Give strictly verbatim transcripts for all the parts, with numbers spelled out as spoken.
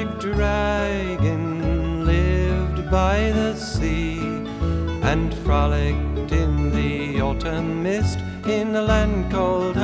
magic dragon lived by the sea and frolicked in the autumn mist in a land called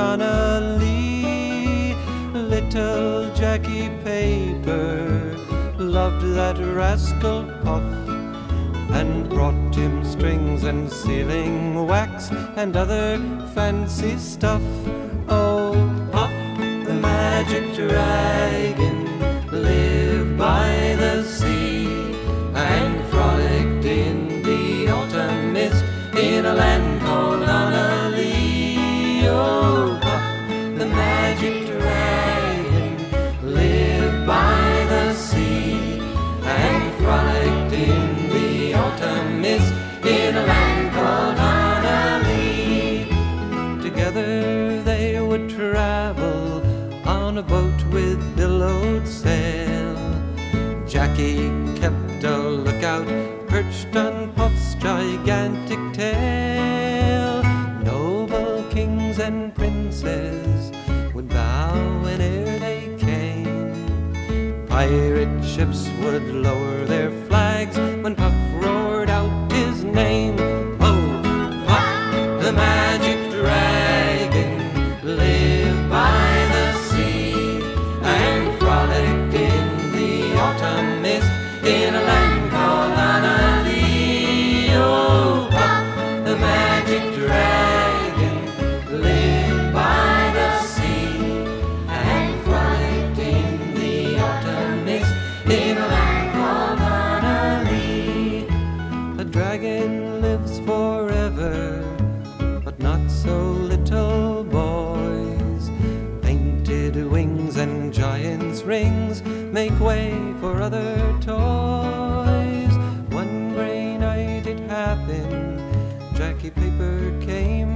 Hanalei. Little Jackie Paper loved that rascal Puff and brought him strings and sealing wax and other fancy stuff. Oh, Puff, the magic dragon, lived by the sea and frolicked in the autumn mist in a land called Hanalei. Oh, Puff, the magic dragon, lived by the sea and frolicked in the autumn mist in a land called Hanalei. Together they would travel on a boat with billowed sail. Jackie kept a lookout perched on Puff's gigantic tail. Noble kings and princes would bow whene'er they came. Pirate ships would lower their flags when Puff roared out his name. Oh, Puff, the magic dragon, lived by the sea and frolicked in the autumn mist in a land called Hanalei. Oh, Puff, the magic dragon, lived by the sea and frolicked in the autumn mist in a land called Hanalei. A dragon lives forever, but not so little boys. Painted wings and giant's rings make way for other toys. One gray night it happened, Jackie Paper came